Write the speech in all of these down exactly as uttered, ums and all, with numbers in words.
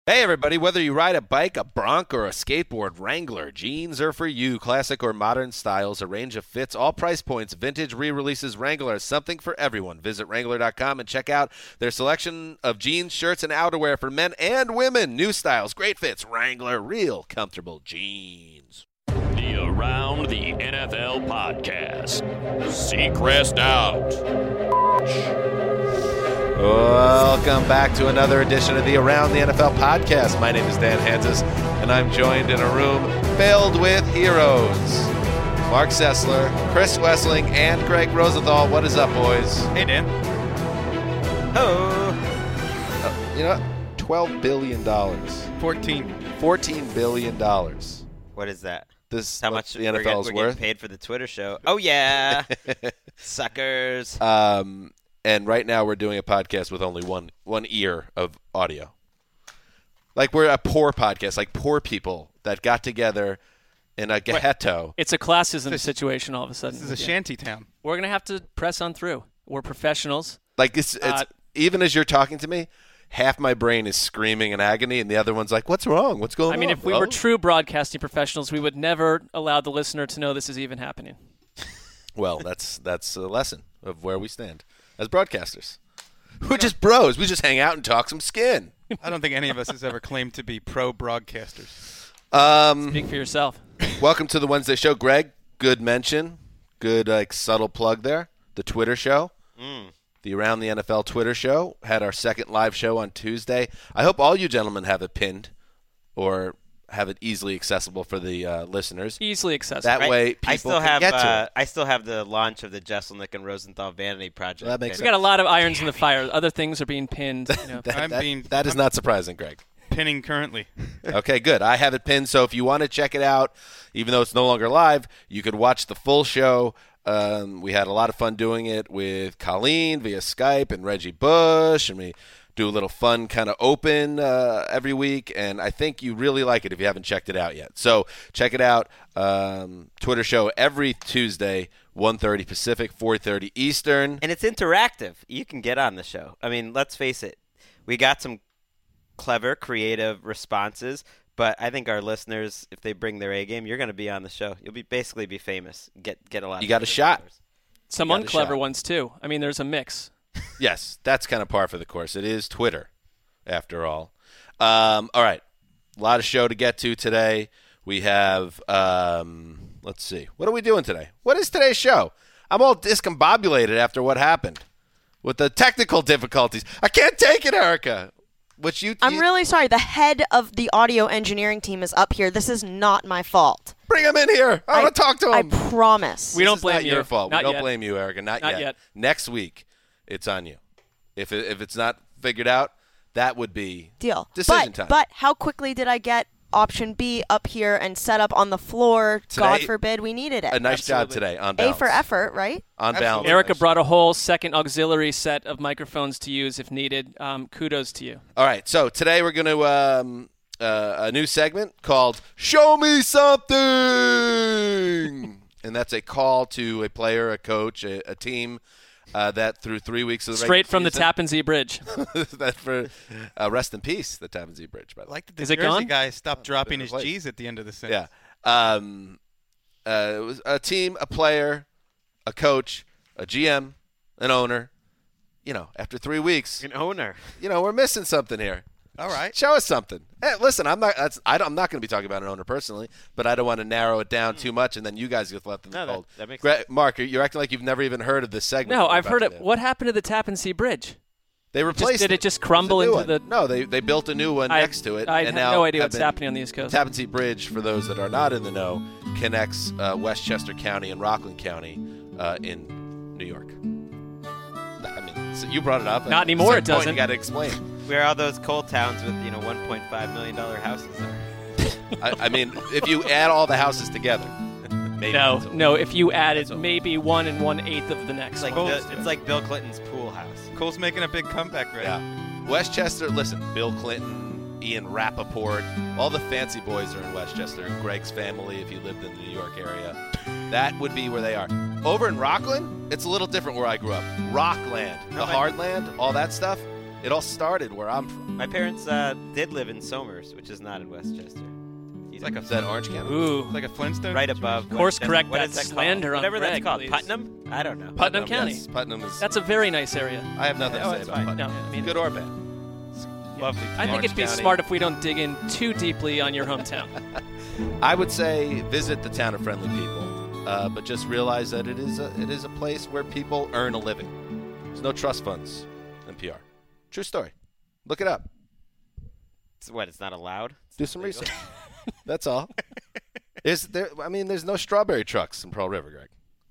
Hey everybody, whether you ride a bike, a Bronc, or a skateboard, Wrangler jeans are for you. Classic or modern styles, a range of fits, all price points, vintage re-releases. Wrangler has something for everyone. Visit Wrangler dot com and check out their selection of jeans, shirts, and outerwear for men and women. New styles, great fits, Wrangler, real comfortable jeans. The Around the N F L podcast. Seacrest out. Welcome back to another edition of the Around the N F L podcast. My name is Dan Hansis, and I'm joined in a room filled with heroes. Mark Sessler, Chris Wessling, and Greg Rosenthal. What is up, boys? Hey, Dan. Hello. Uh, you know what? twelve billion dollars. fourteen. fourteen billion dollars. What is that? This how much the N F L we're, is we're worth? Getting paid for the Twitter show. Oh, yeah. Suckers. Um... And right now we're doing a podcast with only one one ear of audio. Like we're a poor podcast, like poor people that got together in a ghetto. It's a classism situation all of a sudden. This is a shanty town. We're going to have to press on through. We're professionals. Like it's, it's Uh, even as you're talking to me, half my brain is screaming in agony, and the other one's like, "What's wrong? What's going on?" I mean, on, if we bro? were true broadcasting professionals, we would never allow the listener to know this is even happening. Well, that's that's a lesson of where we stand as broadcasters. We're just bros. We just hang out and talk some skin. I don't think any of us has ever claimed to be pro broadcasters. Um, Speak for yourself. Welcome to the Wednesday show, Greg. Good mention. Good like subtle plug there. The Twitter show. Mm. The Around the N F L Twitter show had our second live show on Tuesday. I hope all you gentlemen have it pinned or have it easily accessible for the uh, listeners. Easily accessible. That I, way people I still can have, get to uh, it. I still have the launch of the Jesselnick and Rosenthal Vanity Project. Well, that makes We got a lot of irons in the fire. Other things are being pinned. You know. That, I'm that- being- that is I'm- not surprising, Greg. Pinning currently. Okay, good. I have it pinned, so if you want to check it out, even though it's no longer live, you could watch the full show. Um, we had a lot of fun doing it with Colleen via Skype and Reggie Bush, and we do a little fun kind of open uh, every week, and I think you really like it if you haven't checked it out yet. So check it out. Um, Twitter show every Tuesday, one thirty Pacific, four thirty Eastern. And it's interactive. You can get on the show. I mean, let's face it. We got some clever, creative responses, but I think our listeners, if they bring their A game, you're going to be on the show. You'll be basically be famous. Get get a lot. You of got a shot. followers. Some got a unclever shot. ones, too. I mean, there's a mix. Yes, that's kind of par for the course. It is Twitter, after all. Um, all right, a lot of show to get to today. We have, um, let's see, what are we doing today? What is today's show? I'm all discombobulated after what happened with the technical difficulties. I can't take it, Erica. Which you, I'm you really sorry. The head of the audio engineering team is up here. This is not my fault. bring him in here. I, want to talk to I him. promise. We This don't is blame not you. your fault. Not we don't yet. blame you, Erica. Not, Not yet. yet. Next week, it's on you. If it, if it's not figured out, that would be Deal. decision but, time. But how quickly did I get option B up here and set up on the floor? Today- God forbid we needed it. A nice job Absolutely. today on A balance. for effort, right? On balance. Absolutely. Erica brought a whole second auxiliary set of microphones to use if needed. Um, kudos to you. All right, so today we're going to um, uh, a new segment called "Show Me Something," and that's a call to a player, a coach, a, a team uh, that through three weeks of the Straight from the regular Tappan Zee Bridge. season- that for uh, rest in peace, the Tappan Zee Bridge. By the I way, like that the Is it Jersey gone? guy stopped dropping his place. G's at the end of the sentence. yeah. Um, uh, it was a team, a player, a coach, a G M, an owner. You know, after three weeks, An owner. you know, we're missing something here. All right. Show us something. Hey, listen, I'm not. That's, I don't, I'm not going to be talking about an owner personally, but I don't want to narrow it down too much, and then you guys get left in the No, that- cold. that makes Gre- Mark, you're acting like you've never even heard of this segment. No, that we're I've about heard to it. do. What happened to the Tappan Zee Bridge? They replaced. did it just crumble There's a new into one. the- No, they they built a new one I- next to it. I and have now no idea have what's been- happening on the East Coast. Tappan Zee Bridge, for those that are not in the know, connects uh, Westchester County and Rockland County uh, in New York. I mean, so you brought it up. Not At anymore, some it point, doesn't. You got to explain. Where are those coal towns with, you know, one point five million dollars houses are? I, I mean, if you add all the houses together, maybe No, that's a- no. If you added That's all. maybe one and one eighth of the next It's like, one. Bill, it's like Bill Clinton's pool house. Cole's making a big comeback right Yeah. Westchester, listen, Bill Clinton, Ian Rappaport, all the fancy boys are in Westchester. Greg's family, if you lived in the New York area. That would be where they are. Over in Rockland, it's a little different where I grew up. Rockland, the No, I- hard land, all that stuff. It all started where I'm from. My parents uh, did live in Somers, which is not in Westchester. It's like a Is that Orange County? Ooh. It's like a Flintstone. right above. Course Westchester. correct What that is that slander called? on Whatever Greg, that's called. please. Putnam? I don't know. Putnam County. Yes, Putnam is. That's a very nice area. I have nothing Oh, to say it's about fine. Putnam. No, I mean- Good or bad. Lovely. I think Orange it'd be County. smart if we don't dig in too deeply on your hometown. I would say visit the town of friendly people, uh, but just realize that it is a it is a place where people earn a living. There's no trust funds in P R. True story. Look it up. It's what? It's not allowed. Do some research. That's all. Is there? I mean, there's no strawberry trucks in Pearl River, Greg.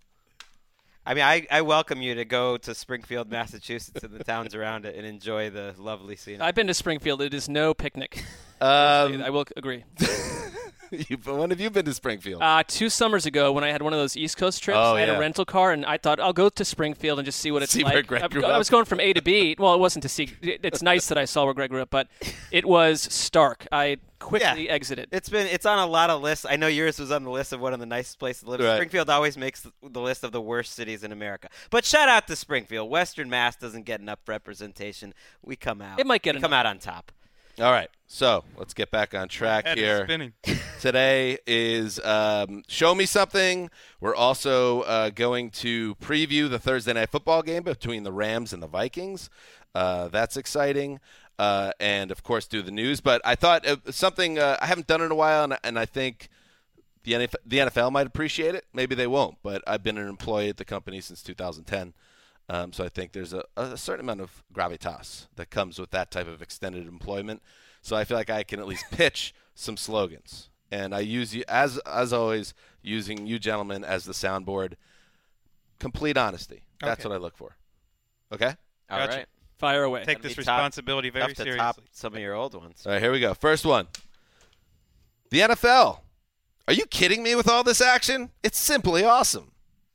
I mean, I, I welcome you to go to Springfield, Massachusetts, and the towns around it, and enjoy the lovely scenery. I've been to Springfield. It is no picnic. Um, I will agree. you, when have you been to Springfield? Uh, two summers ago, when I had one of those East Coast trips, Oh, I had yeah. a rental car, and I thought I'll go to Springfield and just see what it's See like. where Greg I, grew I up. was going from A to B. Well, it wasn't to see. it- It's nice that I saw where Greg grew up, but it was stark. I quickly Yeah. exited. It's been it's on a lot of lists. I know yours was on the list of one of the nicest places to live. Right. Springfield always makes the list of the worst cities in America. But shout out to Springfield. Western Mass doesn't get enough representation. We come out. It might get we come enough. out on top. All right, so let's get back on track Head is here. spinning. Today is um, Show Me Something. We're also uh, going to preview the Thursday night football game between the Rams and the Vikings. Uh, that's exciting. Uh, and, of course, do the news. But I thought uh, something uh, I haven't done in a while, and, and I think the N F L, the N F L might appreciate it. Maybe they won't, but I've been an employee at the company since two thousand ten. Um, so I think there's a, a certain amount of gravitas that comes with that type of extended employment. So I feel like I can at least pitch some slogans. And I use you, as as always, using you gentlemen as the soundboard. Complete honesty. That's Okay. what I look for. Okay? All Gotcha. right. Fire away. Take Gotta this be top- responsibility very Tough to seriously. top some of your old ones. All right, here we go. First one. The N F L. Are you kidding me with all this action? It's simply awesome.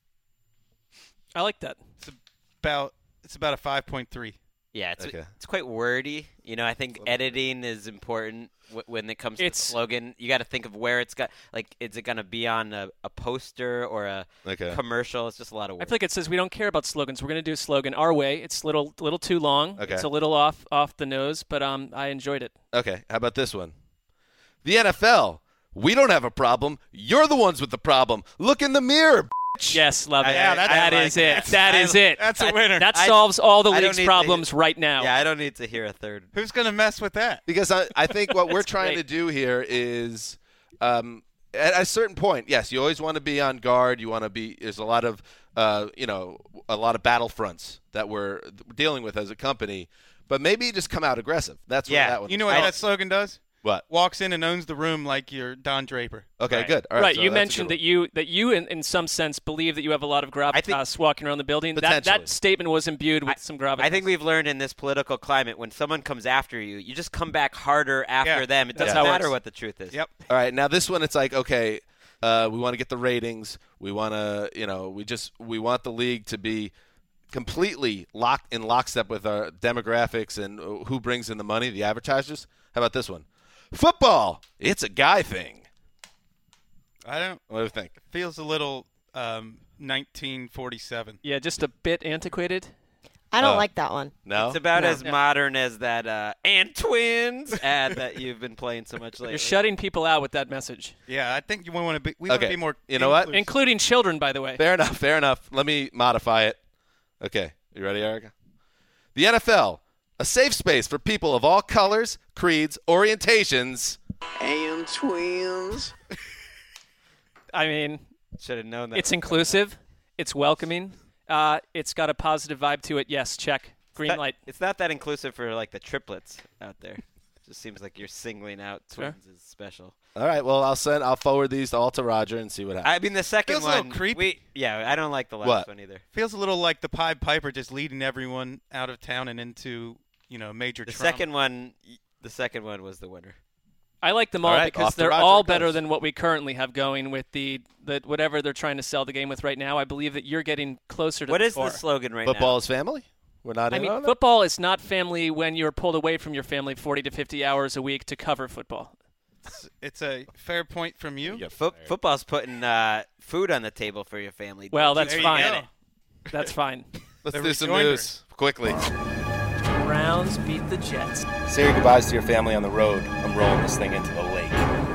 I like that. It's about it's about a five point three. Yeah, it's Okay. it's quite wordy. You know, I think editing is important w- when it comes to It's- the slogan. You got to think of where it's got. Like, is it going to be on a, a poster or a Okay. commercial? It's just a lot of I work. feel like it says we don't care about slogans. We're going to do a slogan our way. It's a little, little too long. Okay. It's a little off, off the nose, but um, I enjoyed it. Okay, how about this one? The N F L. We don't have a problem. You're the ones with the problem. Look in the mirror. bitch. Yes, love it. Yeah, that's- that I is like it. that. That I- is it. That's a I- winner. That I- solves all the I don't league's need to- problems right now. Yeah, I don't need to hear a third. Who's going to mess with that? Because I, I think what we're That's trying great. to do here is, um, at a certain point, yes, you always want to be on guard. You want to be. There's a lot of, uh, you know, a lot of battlefronts that we're dealing with as a company. But maybe you just come out aggressive. That's Yeah, what that one. You know what I- that slogan does? What? Walks in and owns the room like you're Don Draper. Okay, Right. good. All right, right. so you that's a mentioned good that you that you in, in some sense believe that you have a lot of I think- gravitas walking around the building. That Potentially. that statement was imbued with I- some gravitas. I think we've learned in this political climate, when someone comes after you, you just come back harder after Yeah, them. It that's doesn't how it matter works. what the truth is. Yep. All right, now this one, it's like, okay, uh, we want to get the ratings. We want to, you know, we just we want the league to be completely locked in lockstep with our demographics and who brings in the money, the advertisers. How about this one? Football, it's a guy thing. I don't. What do you think? Feels a little um, nineteen forty-seven. Yeah, just a bit antiquated. I don't Uh, like that one. No. It's about No. as Yeah. modern as that uh, and twins ad that you've been playing so much lately. You're shutting people out with that message, Yeah, I think you want to be. We want Okay, to be more. you know what? inclusive. including children, by the way. Fair enough. Fair enough. Let me modify it. Okay, you ready, Erica? The N F L, a safe space for people of all colors, creeds, orientations. And twins. I mean, Should have known that. it's inclusive. It's welcoming. Uh, it's got a positive vibe to it. Yes, check. Green That- light. It's not that inclusive for like the triplets out there. It just seems like you're singling out Sure. twins as special. All right. Well, I'll send. I'll forward these all to Roger and see what happens. I mean, the second Feels a little one. creepy. We, yeah, I don't like the last What? one either. Feels a little like the Pied Piper just leading everyone out of town and into you know major. The trauma. second one. The second one was the winner. I like them all All right, because off to they're Roger all it better goes. than what we currently have going with the, the whatever they're trying to sell the game with right now. I believe that you're getting closer to What the is core. the slogan right Football now? is family. We're not I in mean, on it? football is not family when you're pulled away from your family forty to fifty hours a week to cover football. It's a fair point from you. Yeah, Fo- football's putting uh, food on the table for your family. Well, Don't that's There you fine. go. That's fine. Let's the do some rejoinder. news quickly. Browns beat the Jets. Say your goodbyes to your family on the road. I'm rolling this thing into the lake.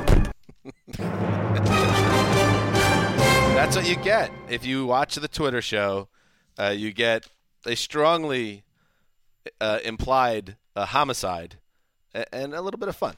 That's what you get. If you watch the Twitter show, uh, you get a strongly uh, implied uh, homicide and a little bit of fun.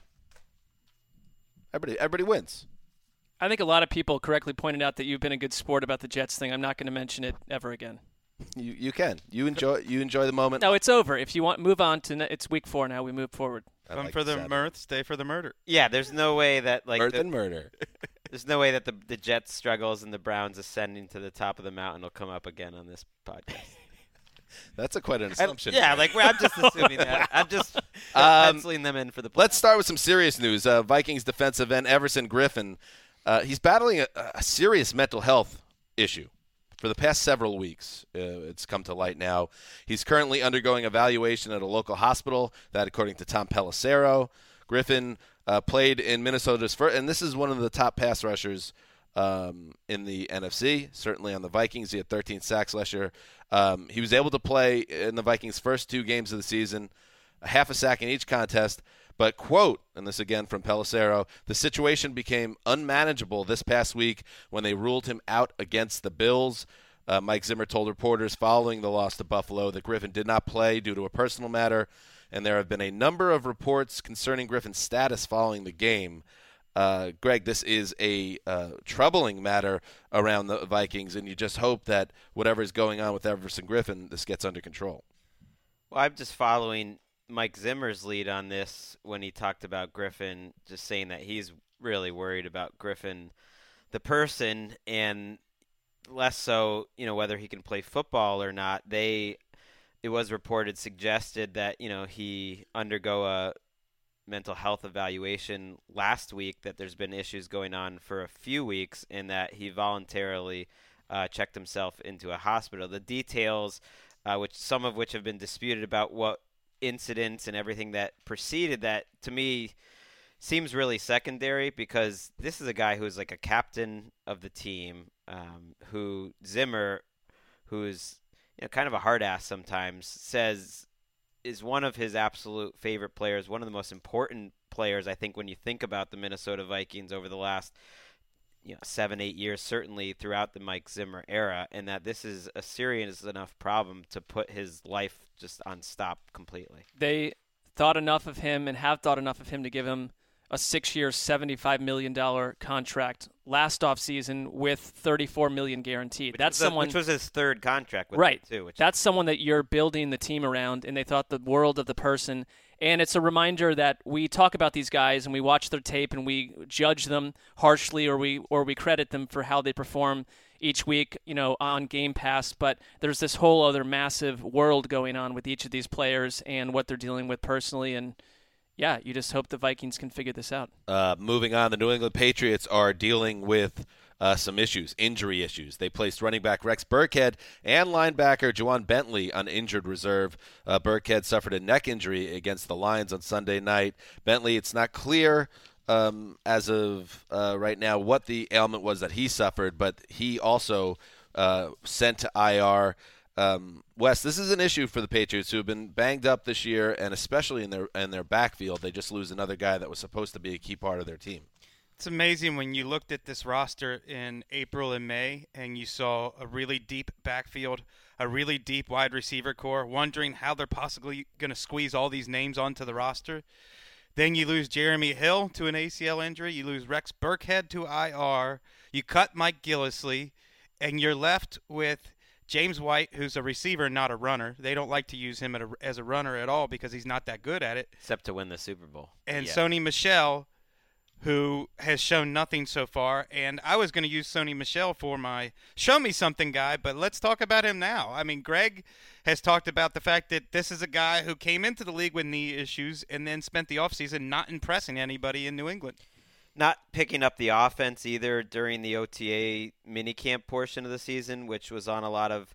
Everybody, everybody wins. I think a lot of people correctly pointed out that you've been a good sport about the Jets thing. I'm not going to mention it ever again. You you can. You enjoy you enjoy the moment. No, it's over. If you want, move on to ne- it's week four now. We move forward. I Come like for the seven. mirth, stay for the murder. Yeah, there's no way that like Mirth the, and murder. there's no way that the the Jets struggles and the Browns ascending to the top of the mountain will come up again on this podcast. That's a quite an I- assumption. yeah, like well, I'm just assuming that. I'm just Um, penciling them in for the. Let's playoffs. start with some serious news. Uh, Vikings defensive end Everson Griffin, uh, he's battling a, a serious mental health issue for the past several weeks. Uh, it's come to light now. He's currently undergoing evaluation at a local hospital. That, according to Tom Pelissero, Griffin uh, played in Minnesota's first, and this is one of the top pass rushers um, in the N F C. Certainly on the Vikings, he had thirteen sacks last year. Um, he was able to play in the Vikings' first two games of the season, a half a sack in each contest. But, quote, and this again from Pelissero, the situation became unmanageable this past week when they ruled him out against the Bills. Uh, Mike Zimmer told reporters following the loss to Buffalo that Griffin did not play due to a personal matter, and there have been a number of reports concerning Griffin's status following the game. Uh, Greg, this is a uh, troubling matter around the Vikings, and you just hope that whatever is going on with Everson Griffin, this gets under control. Well, I'm just following Mike Zimmer's lead on this when he talked about Griffin, just saying that he's really worried about Griffin, the person, and less so, you know, whether he can play football or not. They, it was reported, suggested that, you know, he undergo a mental health evaluation last week, that there's been issues going on for a few weeks, and that he voluntarily uh, checked himself into a hospital. The details, uh, which some of which have been disputed about what incidents and everything that preceded that, to me seems really secondary, because this is a guy who's like a captain of the team, um, who Zimmer, who's you know, kind of a hard ass sometimes, says is one of his absolute favorite players, one of the most important players, I think, when you think about the Minnesota Vikings over the last you know, seven, eight years, certainly throughout the Mike Zimmer era, and that this is a serious enough problem to put his life just on stop completely. They thought enough of him and have thought enough of him to give him a six-year, seventy-five million dollars contract last offseason with thirty-four million dollars guaranteed. Which That's was a- someone, which was his third contract with right? them too. Which That's someone that you're building the team around, and they thought the world of the person. And it's a reminder that we talk about these guys and we watch their tape and we judge them harshly, or we or we credit them for how they perform each week, you know, on Game Pass. But there's this whole other massive world going on with each of these players and what they're dealing with personally. And yeah, you just hope the Vikings can figure this out. Uh, moving on, the New England Patriots are dealing with uh, some issues, injury issues. They placed running back Rex Burkhead and linebacker Juwan Bentley on injured reserve. Uh, Burkhead suffered a neck injury against the Lions on Sunday night. Bentley, it's not clear um, as of uh, right now what the ailment was that he suffered, but he also uh, sent to I R. Um, Wes, this is an issue for the Patriots, who have been banged up this year, and especially in their in their backfield. They just lose another guy that was supposed to be a key part of their team. It's amazing when you looked at this roster in April and May and you saw a really deep backfield, a really deep wide receiver core, wondering how they're possibly going to squeeze all these names onto the roster. Then you lose Jeremy Hill to an A C L injury. You lose Rex Burkhead to I R. You cut Mike Gillislee, and you're left with James White, who's a receiver, not a runner. They don't like to use him at a, as a runner at all because he's not that good at it. except to win the Super Bowl. And Yeah. Sony Michel, who has shown nothing so far. And I was going to use Sony Michel for my show me something guy, but let's talk about him now. I mean, Greg has talked about the fact that this is a guy who came into the league with knee issues and then spent the offseason not impressing anybody in New England. Not picking up the offense either during the O T A minicamp portion of the season, which was on a lot of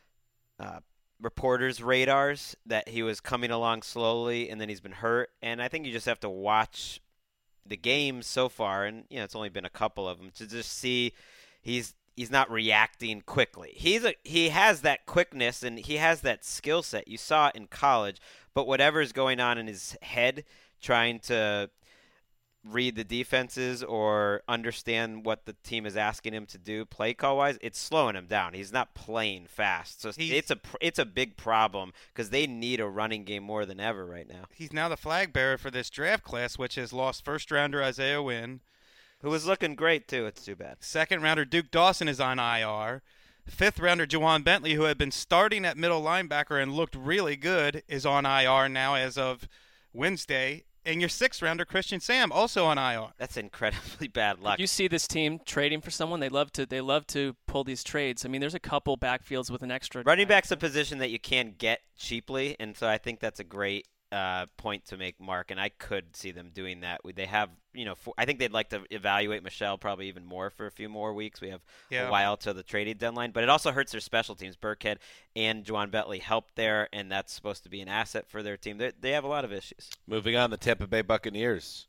uh, reporters' radars, that he was coming along slowly and then he's been hurt. And I think you just have to watch the games so far, and you know it's only been a couple of them, to just see he's he's not reacting quickly. He's a he has that quickness and he has that skill set. You saw it in college, but whatever's going on in his head, trying to read the defenses or understand what the team is asking him to do play call wise, it's slowing him down. He's not playing fast. So he's, it's a it's a big problem because they need a running game more than ever right now. He's now the flag bearer for this draft class, which has lost first rounder Isaiah Wynn, who was looking great too. It's too bad. Second rounder Duke Dawson is on I R. Fifth rounder Jawan Bentley, who had been starting at middle linebacker and looked really good, is on I R now as of Wednesday. And your sixth rounder, Christian Sam, also on I R. That's incredibly bad luck. You see this team trading for someone. They love to. They love to pull these trades. I mean, there's a couple backfields with an extra. Running back's a position that you can get cheaply, and so I think that's a great uh, point to make, Mark. And I could see them doing that. They have, you know, for, I think they'd like to evaluate Michelle probably even more for a few more weeks. We have yeah. a while to the trading deadline, but it also hurts their special teams. Burkhead and Juwan Bentley help there, and that's supposed to be an asset for their team. They're, they have a lot of issues. Moving on, the Tampa Bay Buccaneers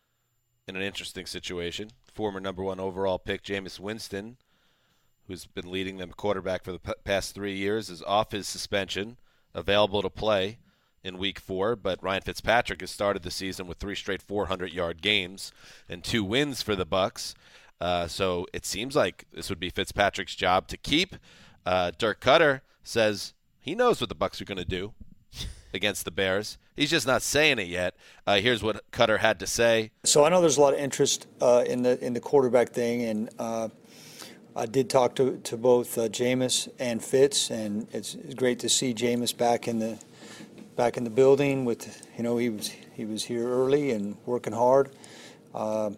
in an interesting situation. Former number one overall pick Jameis Winston, who's been leading them quarterback for the p- past three years, is off his suspension, available to play in week four, but Ryan Fitzpatrick has started the season with three straight four hundred yard games and two wins for the Bucs. Uh, so it seems like this would be Fitzpatrick's job to keep. Uh, Dirk Cutter says he knows what the Bucs are going to do against the Bears. He's just not saying it yet. Uh, here's what Cutter had to say. So I know there's a lot of interest uh, in the in the quarterback thing, and uh, I did talk to to both uh, Jameis and Fitz, and it's great to see Jameis back in the back in the building. With you know he was he was here early and working hard. Uh,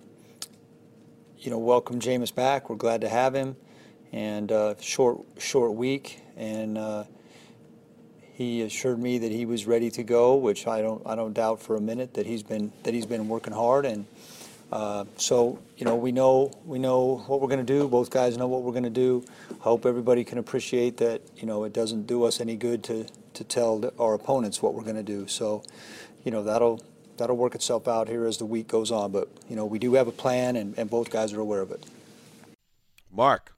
you know, welcome Jameis back. We're glad to have him, and uh, short short week, and uh, he assured me that he was ready to go, which I don't I don't doubt for a minute that he's been that he's been working hard, and uh, so you know we know we know what we're going to do. Both guys know what we're going to do. I hope everybody can appreciate that. You know, it doesn't do us any good to to tell our opponents what we're going to do. So, you know, that'll that'll work itself out here as the week goes on. But you know, we do have a plan, and, and both guys are aware of it. Mark,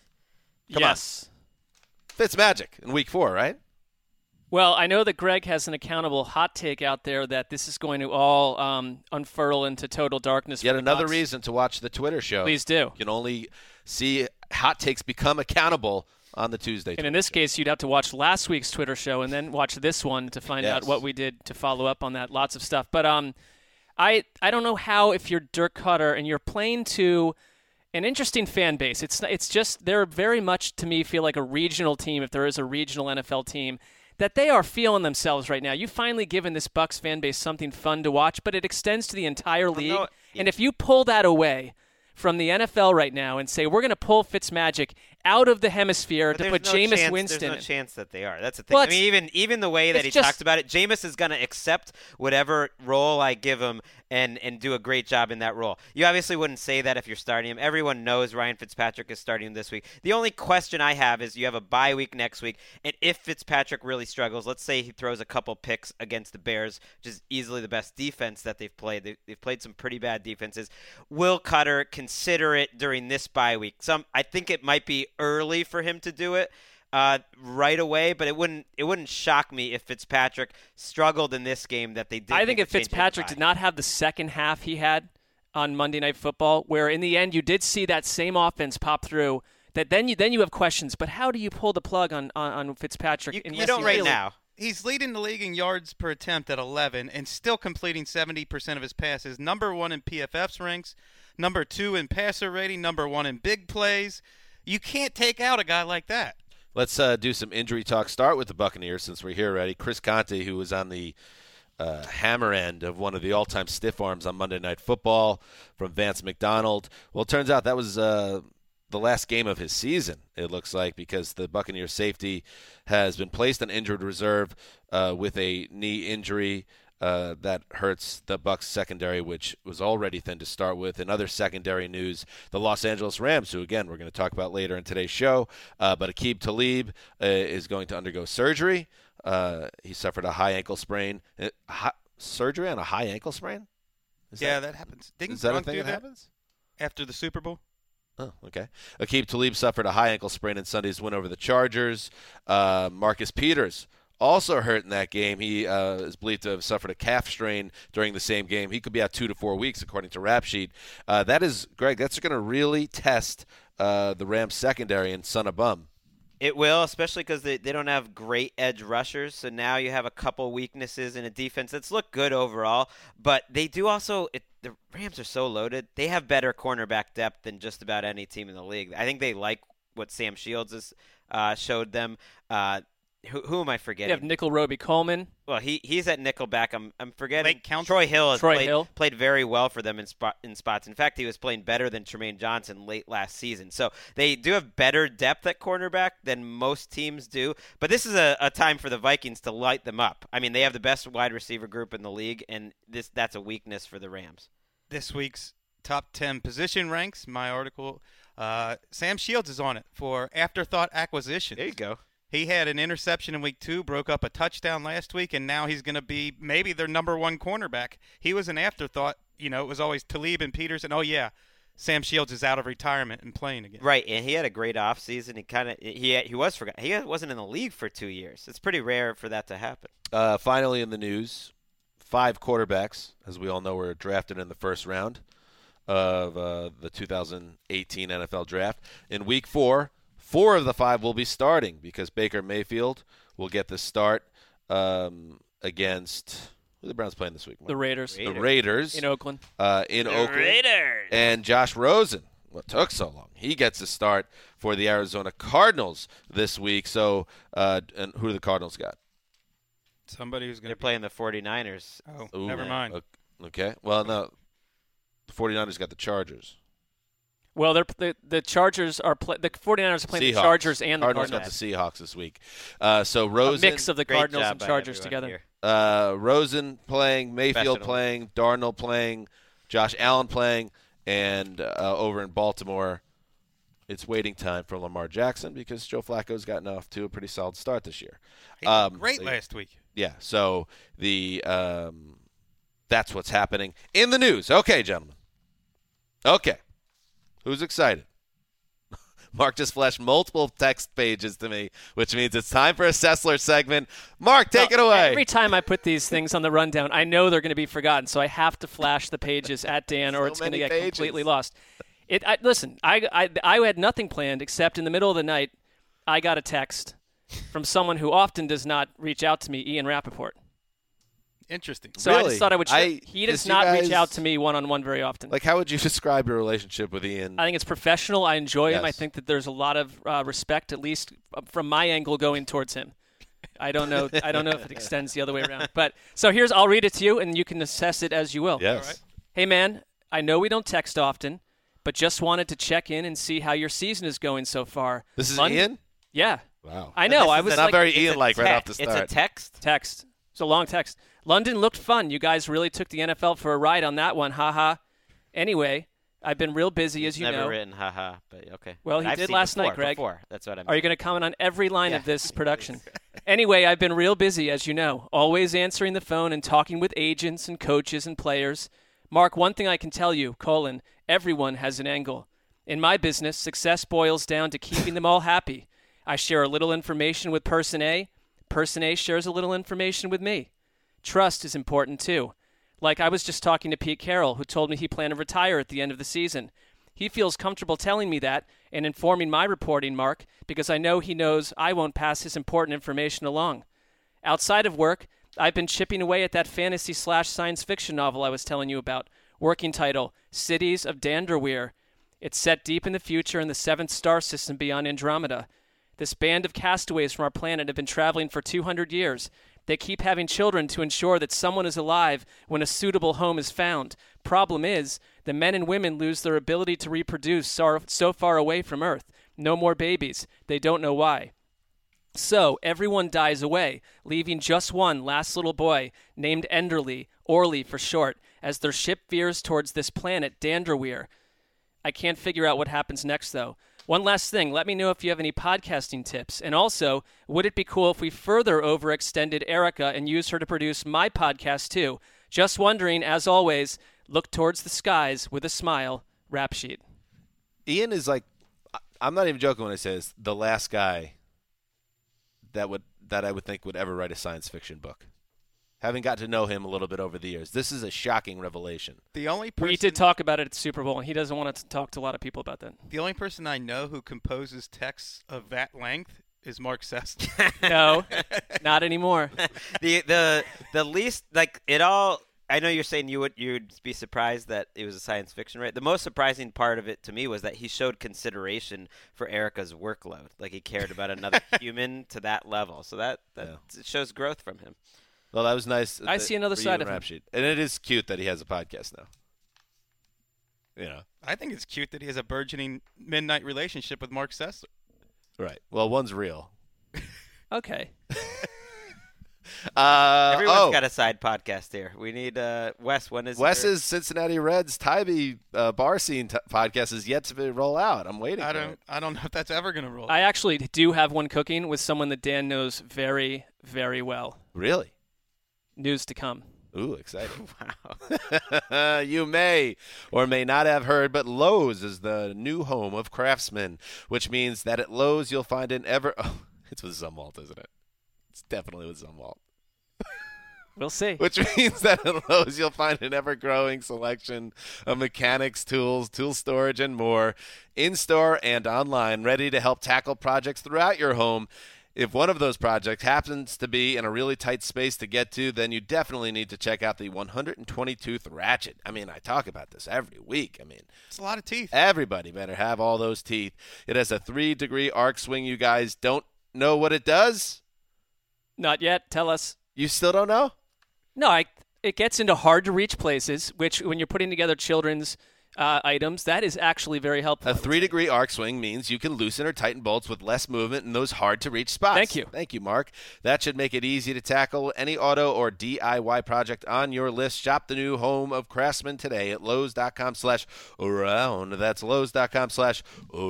come yes, on. Fitzmagic in week four, right? Well, I know that Greg has an accountable hot take out there that this is going to all um, unfurl into total darkness. Yet for the another Bucs. reason to watch the Twitter show. Please do. You can only see hot takes become accountable on the Tuesday. And in this case, you'd have to watch last week's Twitter show and then watch this one to find yes. out what we did to follow up on that. Lots of stuff. But um, I I don't know how, if you're Dirk Cutter and you're playing to an interesting fan base. It's it's just they're very much, to me, feel like a regional team, if there is a regional N F L team, that they are feeling themselves right now. You've finally given this Bucs fan base something fun to watch, but it extends to the entire league. no, and if you pull that away from the N F L right now and say, we're going to pull Fitzmagic out of the hemisphere But to put no Jameis chance, Winston There's no in. chance that they are. That's the thing. Well, I mean, even even the way that he it's just- talks about it, Jameis is going to accept whatever role I give him and, and do a great job in that role. You obviously wouldn't say that if you're starting him. Everyone knows Ryan Fitzpatrick is starting him this week. The only question I have is you have a bye week next week, and if Fitzpatrick really struggles, let's say he throws a couple picks against the Bears, which is easily the best defense that they've played. They've, they've played some pretty bad defenses. Will Cutter consider it during this bye week? Some I think it might be early for him to do it uh, right away, but it wouldn't it wouldn't shock me if Fitzpatrick struggled in this game that they did. I think if a change in Fitzpatrick the did bye. not have the second half he had on Monday Night Football, where in the end you did see that same offense pop through, that then you then you have questions. But how do you pull the plug on, on, on Fitzpatrick? You, you unless don't right really- now. He's leading the league in yards per attempt at eleven and still completing seventy percent of his passes. Number one in P F F's ranks, number two in passer rating, number one in big plays. You can't take out a guy like that. Let's uh, do some injury talk. Start with the Buccaneers since we're here already. Chris Conte, who was on the uh, hammer end of one of the all-time stiff arms on Monday Night Football from Vance McDonald. Well, it turns out that was uh, the last game of his season, it looks like, because the Buccaneers safety has been placed on injured reserve uh, with a knee injury. Uh, that hurts the Bucs secondary, which was already thin to start with. In other secondary news, the Los Angeles Rams, who, again, we're going to talk about later in today's show, uh, but Aqib Talib uh, is going to undergo surgery. Uh, he suffered a high ankle sprain. Uh, high, surgery on a high ankle sprain? Is yeah, that, that happens. Didn't Is that Gronk a thing do that, that happens? after the Super Bowl? Oh, okay. Aqib Talib suffered a high ankle sprain in Sunday's win over the Chargers. Uh, Marcus Peters also hurt in that game. He uh, is believed to have suffered a calf strain during the same game. He could be out two to four weeks, according to Rap Sheet. Uh, that is, Greg, that's going to really test uh, the Rams secondary and son of bum. It will, especially because they, they don't have great edge rushers. So now you have a couple weaknesses in a defense that's looked good overall. But they do also it, – the Rams are so loaded. They have better cornerback depth than just about any team in the league. I think they like what Sam Shields has uh, showed them. Uh, who, who am I forgetting? You have Nickel Roby Coleman. Well, he he's at nickelback. I'm I'm forgetting. Lake Council? Troy Hill has Troy played, Hill. played very well for them in spot in spots. In fact, he was playing better than Tremaine Johnson late last season. So they do have better depth at cornerback than most teams do. But this is a, a time for the Vikings to light them up. I mean, they have the best wide receiver group in the league, and this that's a weakness for the Rams. This week's top ten position ranks, my article, uh, Sam Shields is on it for Afterthought Acquisitions. There you go. He had an interception in week two, broke up a touchdown last week, and now he's going to be maybe their number one cornerback. He was an afterthought. You know, it was always Talib and Peters, and oh, yeah, Sam Shields is out of retirement and playing again. Right, and he had a great offseason. He kind of he he was forgot. He wasn't in the league for two years. It's pretty rare for that to happen. Uh, finally in the news, five quarterbacks, as we all know, were drafted in the first round of uh, the two thousand eighteen N F L Draft. In week four, four of the five will be starting because Baker Mayfield will get the start um, against – who are the Browns playing this week? The Raiders. The Raiders. In Oakland. Uh, in The Oakland. Raiders. And Josh Rosen, what took so long, he gets a start for the Arizona Cardinals this week. So uh, and who do the Cardinals got? Somebody who's going They're to playing the 49ers. Oh, Ooh, never mind. Okay. Well, no. The 49ers got the Chargers. Well, they're, the the Chargers are play, the 49ers are playing Seahawks. the Chargers and the Cardinals Cardinals. got the Seahawks this week. Uh, so Rosen, A mix of the Great Cardinals job and by Chargers everyone together. here. uh, Rosen playing, Mayfield Professional. playing, Darnold playing, Josh Allen playing, and uh, over in Baltimore, it's waiting time for Lamar Jackson because Joe Flacco's gotten off to a pretty solid start this year. He was Um, great so- last week. Yeah, so the um, that's what's happening in the news. Okay, gentlemen. Okay. Who's excited? Mark just flashed multiple text pages to me, which means it's time for a Sessler segment. Mark, take Well, it away. Every time I put these things on the rundown, I know they're going to be forgotten, so I have to flash the pages at Dan, or So it's going to many get pages. completely lost. It. I, listen, I, I I had nothing planned except in the middle of the night, I got a text from someone who often does not reach out to me, Ian Rappaport. Interesting. So I Really? just thought I would share. I- he does does you not guys- reach out to me one-on-one very often. Like, how would you describe your relationship with Ian? I think it's professional. I enjoy him. I Yes. think that there's a lot of uh, respect, at least from my angle, going towards him. I don't know. I don't know if it extends the other way around. But so here's. I'll read it to you, and you can assess it as you will. Yes. right. Hey man, I know we don't text often, but just wanted to check in and see how your season is going so far. This is Lon- Ian? Yeah. Wow. I know. This I is was Not like, very It's a Ian-like right off the text. start. It's a text. text. It's a long text. London looked fun. You guys really took the N F L for a ride on that one. Ha ha. Anyway, I've been real busy, as you Never know. written, haha. But okay. Well, he I've did seen last before, night, Greg. Before. That's what I mean. Are you going to comment on every line Yeah. of this production? Anyway, I've been real busy, as you know, always answering the phone and talking with agents and coaches and players. Mark, one thing I can tell you, colon, everyone has an angle. In my business, success boils down to keeping them all happy. I share a little information with person A. Person A shares a little information with me. Trust is important, too. Like I was just talking to Pete Carroll, who told me he planned to retire at the end of the season. He feels comfortable telling me that and informing my reporting, Mark, because I know he knows I won't pass his important information along. Outside of work, I've been chipping away at that fantasy slash science fiction novel I was telling you about. Working title, Cities of Danderweir. It's set deep in the future in the seventh star system beyond Andromeda. This band of castaways from our planet have been traveling for two hundred years. They keep having children to ensure that someone is alive when a suitable home is found. Problem is, the men and women lose their ability to reproduce so, so far away from Earth. No more babies. They don't know why. So, everyone dies away, leaving just one last little boy, named Enderly, Orly for short, as their ship veers towards this planet, Danderweir. I can't figure out what happens next, though. One last thing, let me know if you have any podcasting tips. And also, would it be cool if we further overextended Erica and used her to produce my podcast, too? Just wondering, as always, look towards the skies with a smile. Rap Sheet. Ian is like, I'm not even joking when I say this, the last guy that would that I would think would ever write a science fiction book. Having got to know him a little bit over the years, this is a shocking revelation. The only person, we did talk about it at the Super Bowl, and he doesn't want to talk to a lot of people about that. The only person I know who composes texts of that length is Mark Sessler. No, not anymore. the the the least like it all. I know you're saying you would you'd be surprised that it was a science fiction, right? The most surprising part of it to me was that he showed consideration for Erica's workload. Like he cared about another human to that level. So that that yeah. shows growth from him. Well, that was nice. I see another side of him. Sheet. And it is cute that he has a podcast now. You know. I think it's cute that he has a burgeoning midnight relationship with Mark Sessler. Right. Well, one's real. Okay. uh, Everyone's oh. got a side podcast here. We need uh, Wes. When is Wes's your... Cincinnati Reds Tybee uh, bar scene t- podcast is yet to roll out. I'm waiting. I for don't. it. I don't know if that's ever going to roll. I actually do have one cooking with someone that Dan knows very, very well. Really? News to come. Ooh, exciting. Wow. You may or may not have heard, but Lowe's is the new home of craftsmen, which means that at Lowe's you'll find an ever... Oh, it's with Zumwalt, isn't it? It's definitely with Zumwalt. We'll see. Which means that at Lowe's you'll find an ever-growing selection of mechanics, tools, tool storage, and more, in-store and online, ready to help tackle projects throughout your home. If one of those projects happens to be in a really tight space to get to, then you definitely need to check out the one hundred twenty tooth ratchet. I mean, I talk about this every week. I mean, it's a lot of teeth. Everybody better have all those teeth. It has a three-degree arc swing. You guys don't know what it does? Not yet. Tell us. You still don't know? No, I, it gets into hard-to-reach places, which when you're putting together children's Uh, items, that is actually very helpful. A three-degree arc swing means you can loosen or tighten bolts with less movement in those hard-to-reach spots. Thank you. Thank you, Mark. That should make it easy to tackle any auto or D I Y project on your list. Shop the new home of Craftsman today at Lowe's.com slash around. That's Lowe's.com slash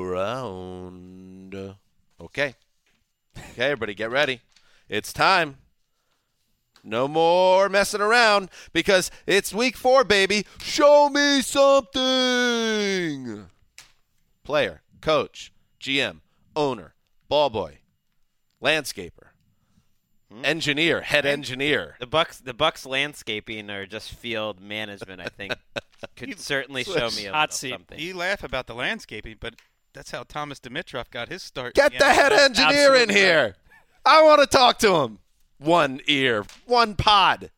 around. Okay. Okay, everybody, get ready. It's time. No more messing around because it's week four, baby. Show me something. Player, coach, G M, owner, ball boy, landscaper, hmm. engineer, head engineer. The Bucks, the Bucks landscaping or just field management, I think, could certainly show me a hot little seat. something. You laugh about the landscaping, but that's how Thomas Dimitrov got his start. Get the, the head engineer Absolutely. in here. I want to talk to him. One ear, one pod.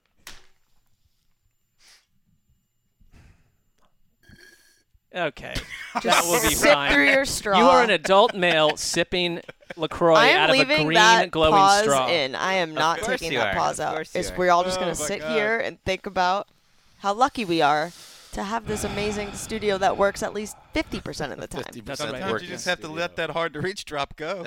Okay, that will be Sip fine. through your straw. You are an adult male sipping LaCroix I am out of a leaving green that glowing pause straw. in. I am not course taking you that are. pause Of out. course you It's, are. we're all just Oh going to my sit God. here and think about how lucky we are to have this amazing studio that works at least fifty percent of the time. That's right. Sometimes work you just in have to studio. let that hard-to-reach drop go.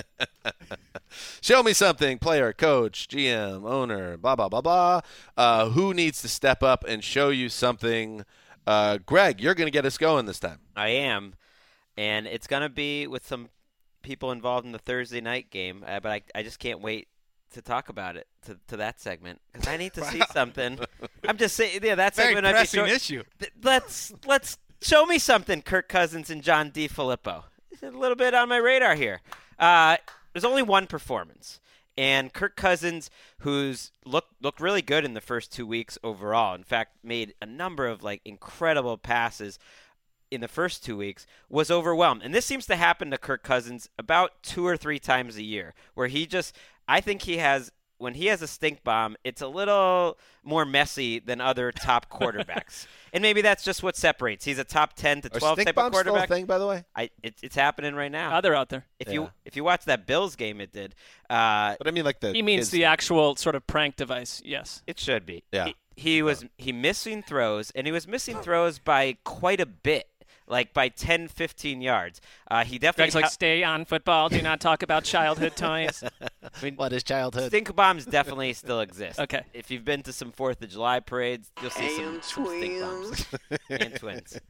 Show me something, player, coach, G M, owner, blah, blah, blah, blah. Uh, who needs to step up and show you something? Uh, Greg, you're going to get us going this time. I am, and it's going to be with some people involved in the Thursday night game, uh, but I, I just can't wait to talk about it, to, to that segment, because I need to see something. I'm just saying, yeah, that Very segment might be pressing short. issue. Th- Let's, let's show me something, Kirk Cousins and John DeFilippo. It's a little bit on my radar here. Uh, there's only one performance. And Kirk Cousins, who's looked looked really good in the first two weeks overall, in fact, made a number of like incredible passes in the first two weeks, was overwhelmed. And this seems to happen to Kirk Cousins about two or three times a year, where he just, I think he has, when he has a stink bomb, it's a little more messy than other top quarterbacks. And maybe that's just what separates. He's a top ten to twelve Are stink type bombs of quarterback. still a thing, by the way? I, it, it's happening right now. Oh, they're out there. If Yeah. you if you watch that Bills game, it did. Uh, But I mean, like the He means kids- the actual sort of prank device. Yes. It should be. Yeah. He, he was he missing throws, and he was missing throws by quite a bit, like by ten, fifteen yards. Uh, he definitely Greg's like, hel- stay on football. Do not talk about childhood toys. I mean, What is childhood? stink bombs definitely still exist. Okay. If you've been to some Fourth of July parades, you'll see some, And some stink bombs twins. and twins.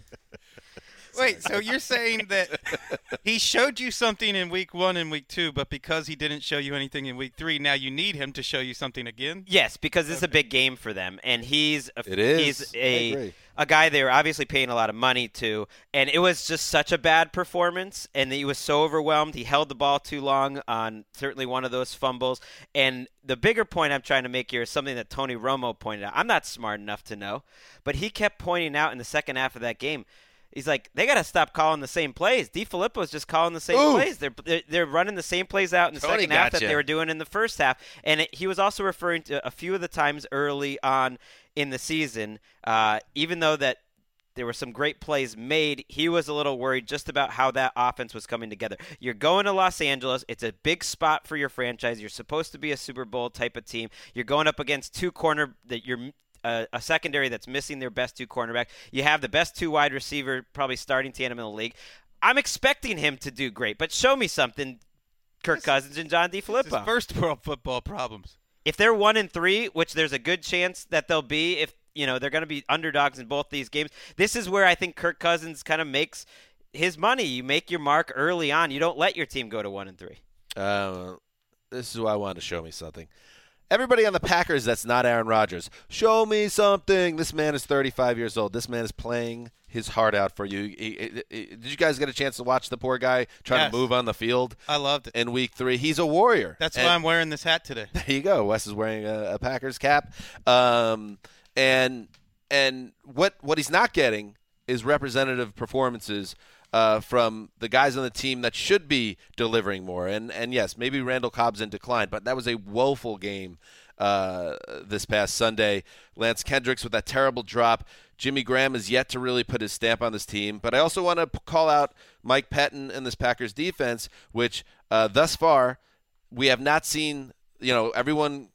Wait, so you're saying that he showed you something in week one and week two, but because he didn't show you anything in week three, now you need him to show you something again? Yes, because this is a big game for them, and he's a, It is. he's I a agree. a guy they were obviously paying a lot of money to, and it was just such a bad performance, and he was so overwhelmed. He held the ball too long on certainly one of those fumbles. And the bigger point I'm trying to make here is something that Tony Romo pointed out. I'm not smart enough to know, but he kept pointing out in the second half of that game, he's like, they got to stop calling the same plays. DeFilippo's just calling the same Ooh. plays. They're, they're they're running the same plays out in the Tony second half gotcha. that they were doing in the first half. And it, he was also referring to a few of the times early on in the season, uh, even though that there were some great plays made, he was a little worried just about how that offense was coming together. You're going to Los Angeles. It's a big spot for your franchise. You're supposed to be a Super Bowl type of team. You're going up against two corner that you're A, a secondary that's missing their best two cornerback. You have the best two wide receiver, probably starting tandem in the league. I'm expecting him to do great, but show me something, Kirk This- Cousins and John This is DeFilippo. first world football problems. If they're one and three, which there's a good chance that they'll be, if you know they're going to be underdogs in both these games, this is where I think Kirk Cousins kind of makes his money. You make your mark early on. You don't let your team go to one and three. Uh, this is why I wanted to show me something. Everybody on the Packers that's not Aaron Rodgers, show me something. This man is thirty-five years old. This man is playing his heart out for you. He, he, he, did you guys get a chance to watch the poor guy trying Yes. to move on the field I loved it. in week three? He's a warrior. That's And why I'm wearing this hat today. there you go. Wes is wearing a, a Packers cap. Um, and and what what he's not getting is representative performances Uh, from the guys on the team that should be delivering more. And and yes, maybe Randall Cobb's in decline, but that was a woeful game uh, this past Sunday. Lance Kendricks with that terrible drop. Jimmy Graham has yet to really put his stamp on this team. But I also want to call out Mike Pettin and this Packers defense, which uh, thus far we have not seen. You know, everyone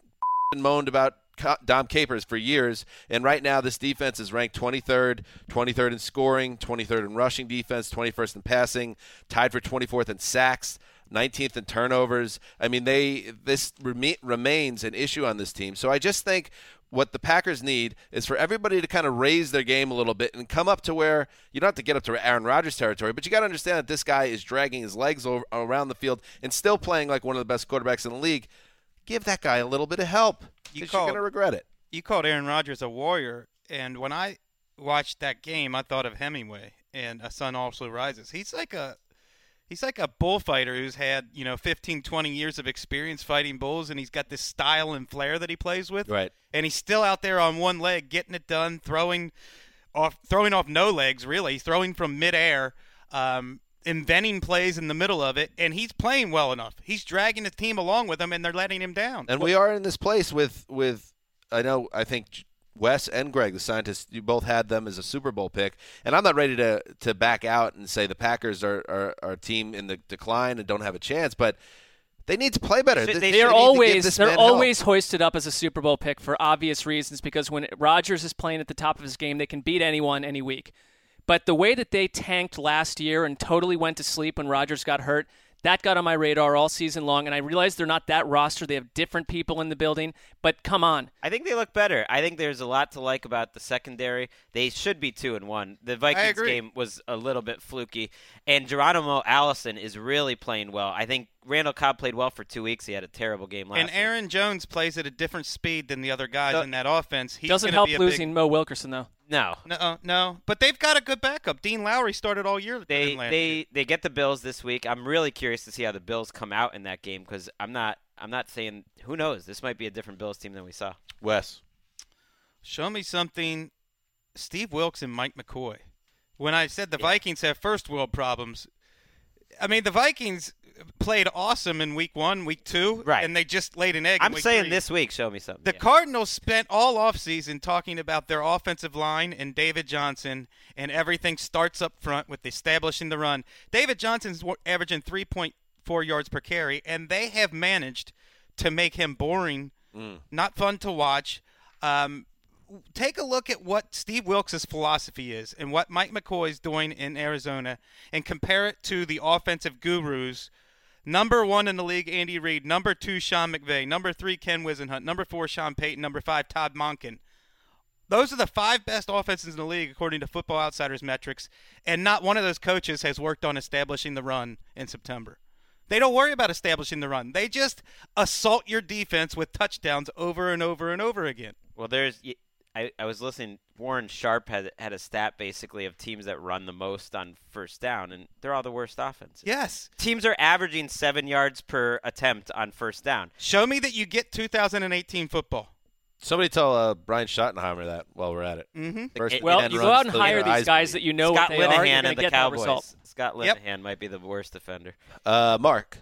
moaned about Dom Capers for years, and right now this defense is ranked twenty-third, twenty-third in scoring, twenty-third in rushing defense, twenty-first in passing, tied for twenty-fourth in sacks, nineteenth in turnovers. I mean, they this rem- remains an issue on this team. So I just think what the Packers need is for everybody to kind of raise their game a little bit and come up to where you don't have to get up to Aaron Rodgers territory, but you got to understand that this guy is dragging his legs over, around the field and still playing like one of the best quarterbacks in the league. Give that guy a little bit of help. You You're called- going to regret it. You called Aaron Rodgers a warrior, and when I watched that game, I thought of Hemingway and A Sun Also Rises. He's like a he's like a bullfighter who's had, you know, fifteen, twenty years of experience fighting bulls, and he's got this style and flair that he plays with. Right. And he's still out there on one leg getting it done, throwing off throwing off no legs, really, throwing from midair. Um inventing plays in the middle of it, and he's playing well enough. He's dragging his team along with him, and they're letting him down. And we are in this place with, with I know, I think Wes and Greg, the scientists, you both had them as a Super Bowl pick, and I'm not ready to, to back out and say the Packers are, are, are a team in the decline and don't have a chance, but they need to play better. They- They, they they They're need to give always this they're man help. always hoisted up as a Super Bowl pick for obvious reasons, because when Rodgers is playing at the top of his game, they can beat anyone any week. But the way that they tanked last year and totally went to sleep when Rodgers got hurt, that got on my radar all season long, and I realized they're not that roster. They have different people in the building, but come on. I think they look better. I think there's a lot to like about the secondary. They should be two and one. The Vikings agree. game was a little bit fluky, and Geronimo Allison is really playing well. I think Randall Cobb played well for two weeks. He had a terrible game last And week. Aaron Jones plays at a different speed than the other guys No. in that offense. He's Doesn't gonna help be a losing Big... Mo Wilkerson, though. No. No, no, but they've got a good backup. Dean Lowry started all year. They in last year. they they get the Bills this week. I'm really curious to see how the Bills come out in that game, because I'm not I'm not saying, who knows, this might be a different Bills team than we saw. Wes. Show me something. Steve Wilkes and Mike McCoy. When I said the Vikings have first world problems, I mean the Vikings played awesome in week one, week two, Right. and they just laid an egg. in I'm week saying three. this week, show me something. The yeah. Cardinals spent all offseason talking about their offensive line and David Johnson, and everything starts up front with establishing the run. David Johnson's wa- averaging three point four yards per carry, and they have managed to make him boring, Mm. not fun to watch. Um, take a look at what Steve Wilkes' philosophy is and what Mike McCoy is doing in Arizona, and compare it to the offensive gurus. Number one in the league, Andy Reid. Number two, Sean McVay. Number three, Ken Wisenhunt. Number four, Sean Payton. Number five, Todd Monken. Those are the five best offenses in the league according to Football Outsiders metrics, and not one of those coaches has worked on establishing the run in September. They don't worry about establishing the run. They just assault your defense with touchdowns over and over and over again. Well, there's I, I was listening. Warren Sharp had had a stat basically of teams that run the most on first down, and they're all the worst offenses. Yes. Teams are averaging seven yards per attempt on first down. Show me that you get two thousand eighteen football. Somebody tell uh, Brian Schottenheimer that while we're at it. Mm-hmm. First It- Well, ten you runs go out and till hire your these eyes guys bleed. that you know Scott what they are. You're Linehan going to of the get that result. Cowboys. Scott Linehan Yep. might be the worst offender. Uh, Mark.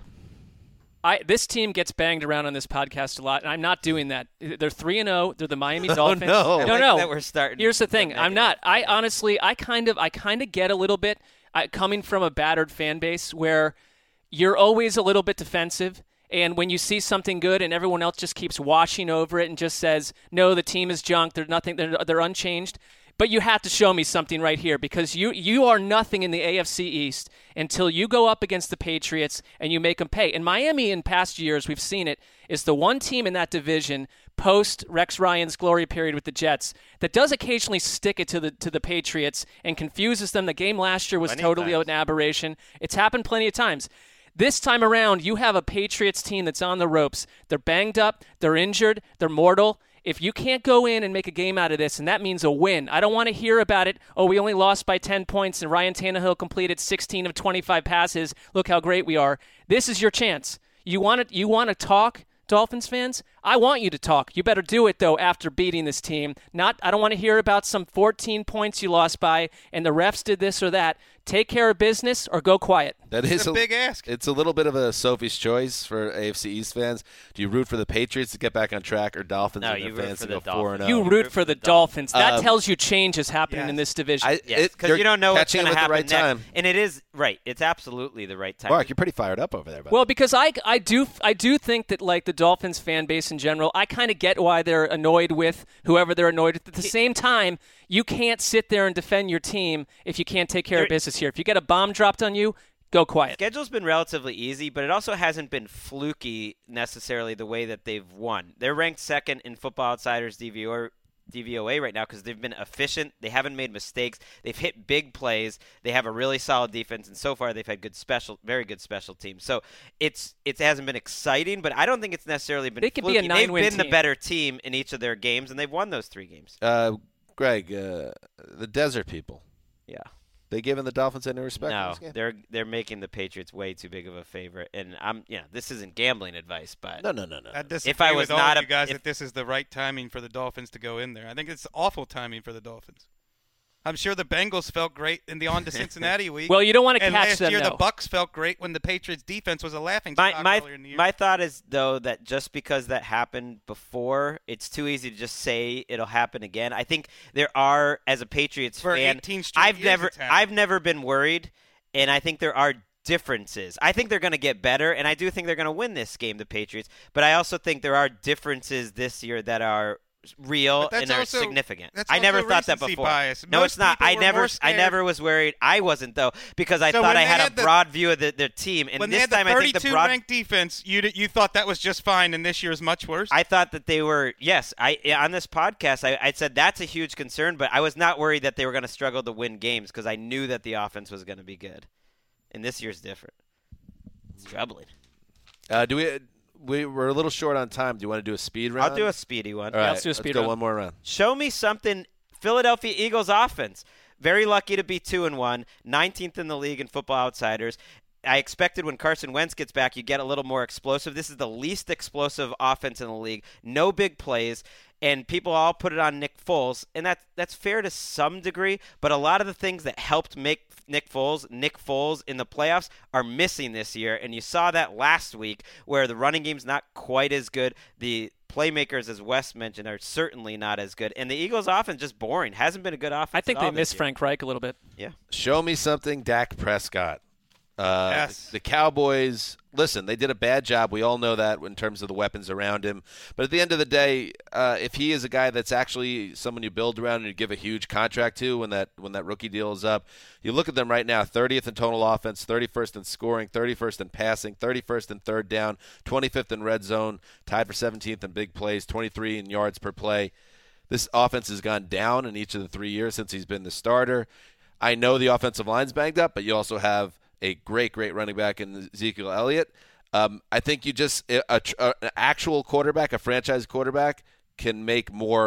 I, this team gets banged around on this podcast a lot, and I'm not doing that. They're three and zero. They're the Miami Dolphins. no. I no, like no. that we're starting Here's the thing. with I'm negative. not. I honestly, I kind of, I kind of get a little bit uh, coming from a battered fan base where you're always a little bit defensive. And when you see something good and everyone else just keeps washing over it and just says, no, the team is junk. They're nothing. They're, they're unchanged. But you have to show me something right here because you, you are nothing in the A F C East until you go up against the Patriots and you make them pay. And Miami in past years, we've seen it, is the one team in that division post Rex Ryan's glory period with the Jets that does occasionally stick it to the to the Patriots and confuses them. The game last year was Plenty totally times. an aberration. It's happened plenty of times. This time around, you have a Patriots team that's on the ropes. They're banged up. They're injured. They're mortal. If you can't go in and make a game out of this, and that means a win, I don't want to hear about it. Oh, we only lost by ten points, and Ryan Tannehill completed sixteen of twenty-five passes. Look how great we are. This is your chance. You want to, you want to talk, Dolphins fans? I want you to talk. You better do it, though, after beating this team. Not, I don't want to hear about some fourteen points you lost by, and the refs did this or that. Take care of business or go quiet. That It's is a big ask. It's a little bit of a Sophie's choice for A F C East fans. Do you root for the Patriots to get back on track or Dolphins No, and you their root fans for to the go four and Dolphins. You oh? root for the Dolphins. That Um, tells you change is happening yes. in this division. I, Yes, it- because you're you don't know what's catching going it to at the happen right next. time. And it is right. It's absolutely the right time. Mark, you're pretty fired up over there. Buddy. Well, because I, I do I do think that like the Dolphins fan base in general, I kind of get why they're annoyed with whoever they're annoyed with. At the same time, you can't sit there and defend your team if you can't take care of There- business here. If you get a bomb dropped on you, go quiet. Schedule's been relatively easy, but it also hasn't been fluky necessarily the way that they've won. They're ranked second in Football Outsiders D V O, D V O A right now because they've been efficient. They haven't made mistakes. They've hit big plays. They have a really solid defense, and so far they've had good special, very good special teams. So it's it hasn't been exciting, but I don't think it's necessarily been They could be fluky. a nine-win They've been team. the better team in each of their games, and they've won those three games. uh, Greg, uh, the Desert people, Yeah. they giving the Dolphins any respect? in No, this game? they're they're making the Patriots way too big of a favorite, and I'm yeah. This isn't gambling advice, but No, no, no, no. I disagree If I was with all not of a- you guys if- that this is the right timing for the Dolphins to go in there. I think it's awful timing for the Dolphins. I'm sure the Bengals felt great in the on to Cincinnati week. Well, you don't want to and catch last them, year though. the Bucks felt great when the Patriots defense was a laughing my stock my earlier in the year. my thought is though that just because that happened before, it's too easy to just say it'll happen again. I think there are, as a Patriots For fan, eighteen straight I've years never it's happened. I've never been worried, and I think there are differences. I think they're going to get better, and I do think they're going to win this game, the Patriots. But I also think there are differences this year that are real But that's and are also- significant. that's I never also thought that recency before. bias. No, Most it's not. people I were never more I scared- never was worried. I wasn't though because I So thought when I they had, had a the- broad view of the, their team, and when they this had the time I think the thirty-two broad ranked defense, you d- you thought that was just fine, and this year is much worse. I thought that they were, yes, I on this podcast, I, I said that's a huge concern, but I was not worried that they were going to struggle to win games because I knew that the offense was going to be good. And this year's different. It's troubling. Uh, do we, we? We're a little short on time. Do you want to do a speed round? I'll do a speedy one. All right, let's do a speed go round. one more round. Show me something. Philadelphia Eagles offense. Very lucky to be two and one, nineteenth in the league in Football Outsiders. I expected when Carson Wentz gets back, you get a little more explosive. This is the least explosive offense in the league. No big plays, and people all put it on Nick Foles, and that that's fair to some degree. But a lot of the things that helped make Nick Foles, Nick Foles in the playoffs are missing this year, and you saw that last week where the running game's not quite as good. The playmakers, as Wes mentioned, are certainly not as good, and the Eagles' offense just boring. Hasn't been a good offense. I think at they all this miss year. Frank Reich a little bit. Yeah. Show me something, Dak Prescott. Uh, Yes. The Cowboys, listen, they did a bad job. We all know that in terms of the weapons around him. But at the end of the day, uh, if he is a guy that's actually someone you build around and you give a huge contract to when that when that rookie deal is up, you look at them right now, thirtieth in total offense, thirty-first in scoring, thirty-first in passing, thirty-first in third down, twenty-fifth in red zone, tied for seventeenth in big plays, twenty-three in yards per play. This offense has gone down in each of the three years since he's been the starter. I know the offensive line's banged up, but you also have a great, great running back in Ezekiel Elliott. Um, I think you just a, a, an actual quarterback, a franchise quarterback, can make more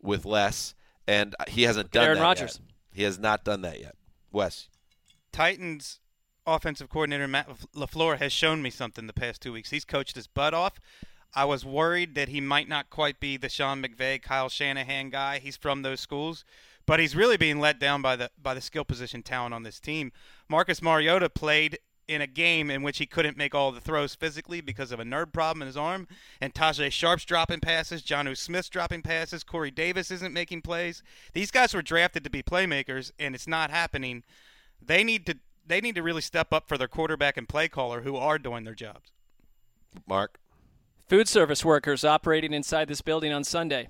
with less, and he hasn't done Aaron that Rodgers. yet. He has not done that yet. Wes. Titans offensive coordinator Matt LaFleur has shown me something the past two weeks. He's coached his butt off. I was worried that he might not quite be the Sean McVay, Kyle Shanahan guy. He's from those schools. But he's really being let down by the by the skill position talent on this team. Marcus Mariota played in a game in which he couldn't make all the throws physically because of a nerve problem in his arm. And Tajay Sharp's dropping passes. Jonnu Smith's dropping passes. Corey Davis isn't making plays. These guys were drafted to be playmakers, and it's not happening. They need to they need to really step up for their quarterback and play caller who are doing their jobs. Mark. Food service workers operating inside this building on Sunday.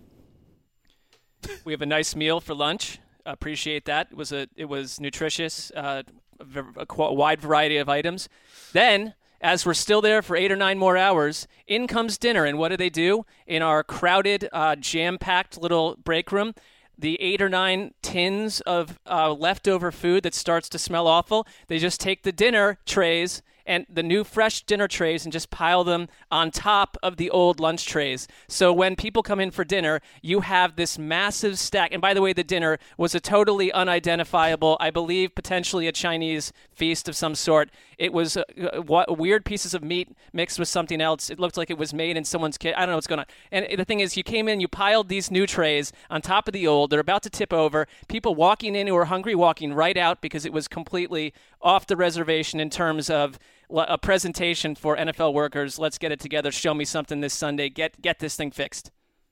We have a nice meal for lunch. Appreciate that. It was a it was nutritious, uh, a, a wide variety of items. Then, as we're still there for eight or nine more hours, in comes dinner. And what do they do in our crowded, uh, jam-packed little break room? The eight or nine tins of uh, leftover food that starts to smell awful. They just take the dinner trays and the new fresh dinner trays and just pile them on top of the old lunch trays. So when people come in for dinner, you have this massive stack. And by the way, the dinner was a totally unidentifiable, I believe, potentially a Chinese feast of some sort. It was uh, what, weird pieces of meat mixed with something else. It looked like it was made in someone's kitchen. I don't know what's going on. And the thing is, you came in, you piled these new trays on top of the old. They're about to tip over. People walking in who are hungry, walking right out because it was completely off the reservation in terms of a presentation for N F L workers. Let's get it together. Show me something this Sunday. Get get this thing fixed.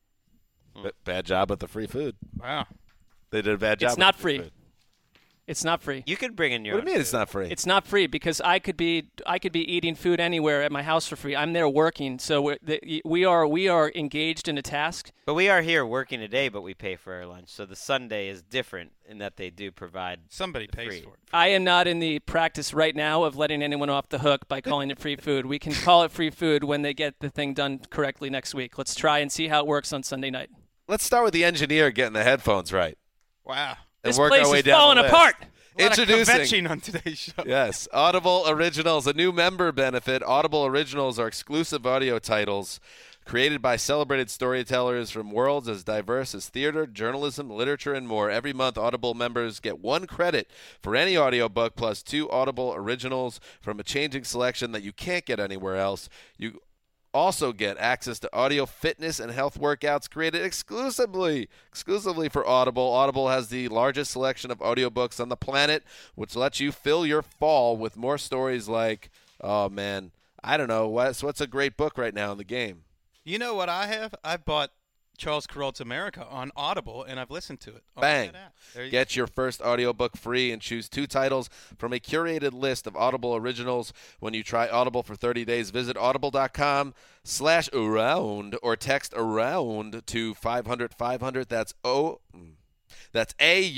B- bad job with the free food. Wow. They did a bad job. It's with not the free. Food. It's not free. You could bring in your What do you own mean it's food. not free? It's not free because I could be I could be eating food anywhere at my house for free. I'm there working, so we're, the, we are we are engaged in a task. But we are here working today, but we pay for our lunch. So the Sunday is different in that they do provide Somebody the pays free. for it. I am not in the practice right now of letting anyone off the hook by calling it free food. We can call it free food when they get the thing done correctly next week. Let's try and see how it works on Sunday night. Let's start with the engineer getting the headphones right. Wow. And This work place our way is down falling the list. apart. A lot Introducing. of kvetching on today's show. Yes, Audible Originals, a new member benefit. Audible Originals are exclusive audio titles created by celebrated storytellers from worlds as diverse as theater, journalism, literature, and more. Every month, Audible members get one credit for any audiobook plus two Audible Originals from a changing selection that you can't get anywhere else. You also get access to audio fitness and health workouts created exclusively exclusively for Audible. Audible has the largest selection of audiobooks on the planet, which lets you fill your fall with more stories like, oh, man, I don't know, what's, what's a great book right now in the game? You know what I have? I bought Charles Kurtz's America on Audible, and I've listened to it. on Bang. that app. There you Get your first audiobook free and choose two titles from a curated list of Audible Originals when you try Audible for thirty days. Visit audible.com slash around or text around to five hundred five hundred. That's O. That's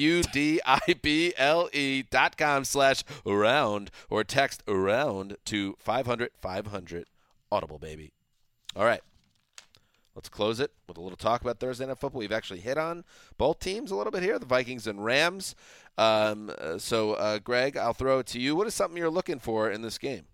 A-U-D-I-B-L-E dot com slash around or text around to five hundred five hundred. Audible, baby. All right. Let's close it with a little talk about Thursday Night Football. We've actually hit on both teams a little bit here, the Vikings and Rams. Um, uh, so, uh, Greg, I'll throw it to you. What is something you're looking for in this game?